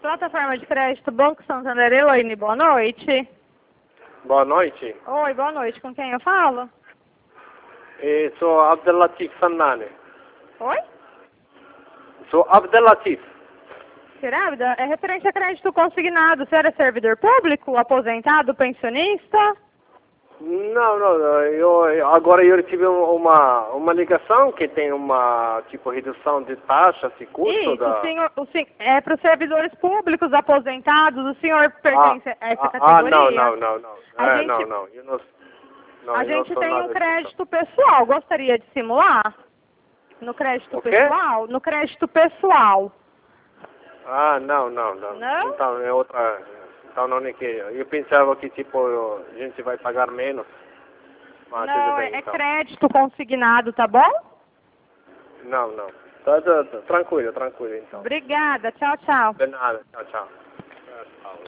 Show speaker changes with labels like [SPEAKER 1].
[SPEAKER 1] Plataforma de crédito, Banco Santander, Elaine, boa noite.
[SPEAKER 2] Boa noite.
[SPEAKER 1] Oi, boa noite. Com quem eu falo?
[SPEAKER 2] Sou Abdelatif Sannane.
[SPEAKER 1] Oi?
[SPEAKER 2] Sou Abdelatif.
[SPEAKER 1] Grávida? É referente a crédito consignado. Você era servidor público, aposentado, pensionista?
[SPEAKER 2] Não. Agora eu tive uma ligação que tem uma tipo redução de taxas e custo
[SPEAKER 1] Isso, é para os servidores públicos aposentados. O senhor pertence a essa categoria?
[SPEAKER 2] Não.
[SPEAKER 1] A gente tem um crédito pessoal. Gostaria de simular? No crédito pessoal? No crédito pessoal.
[SPEAKER 2] Não.
[SPEAKER 1] Não?
[SPEAKER 2] Então é outra. Então não é que. Eu pensava que tipo a gente vai pagar menos. Mas
[SPEAKER 1] Não,
[SPEAKER 2] tudo bem,
[SPEAKER 1] é
[SPEAKER 2] então.
[SPEAKER 1] crédito consignado, tá bom?
[SPEAKER 2] Não. Tá, tranquilo então.
[SPEAKER 1] Obrigada. Tchau, tchau.
[SPEAKER 2] De nada. Tchau.